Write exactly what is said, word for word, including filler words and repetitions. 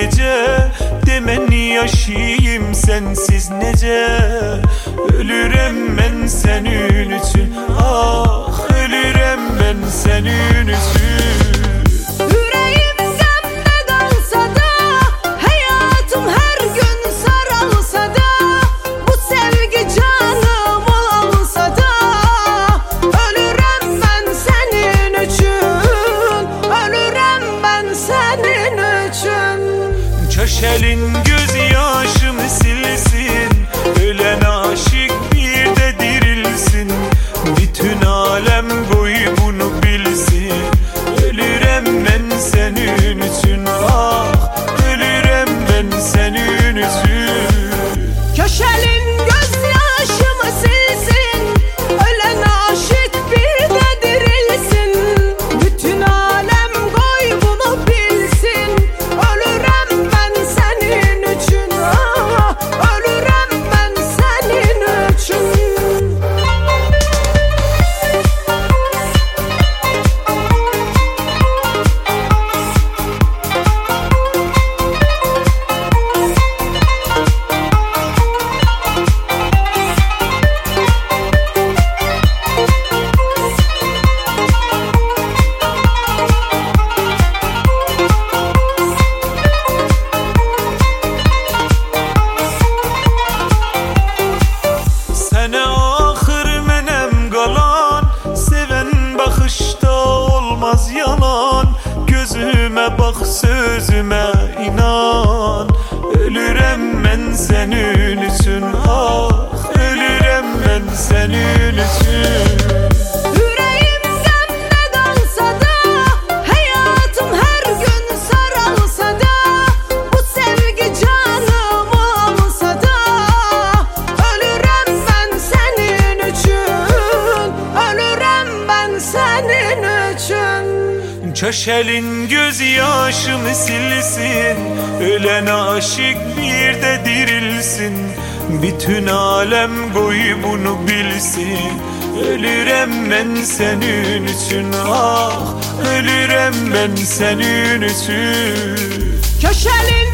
gece. Demen yaşayayım sensiz nece. Ölürem ben senin için, ah ölürem ben senin için. Köşelin gözyaşımı silsin, ölen aşık bir de dirilsin. Bütün alem boyu bunu bilsin. Ölürem ben senin için, ah ölürem ben senin için. Köşelin gözyaşımı silsin, ölen aşık bir de dirilsin. Bütün alem boyu bunu bilsin. Ölürem ben senin için, ah ölürem ben senin için. Sene ahır menem qalan, seven bakışta olmaz yalan. Gözüme bak sözüme inan. Ölürem ben senin için, ah ölürem ben senin için. Köşelin gözyaşımı silsin, ölen aşık bir de dirilsin. Bütün alem boyu bunu bilsin. Ölürem ben senin için, ah ölürem ben senin için. Köşelin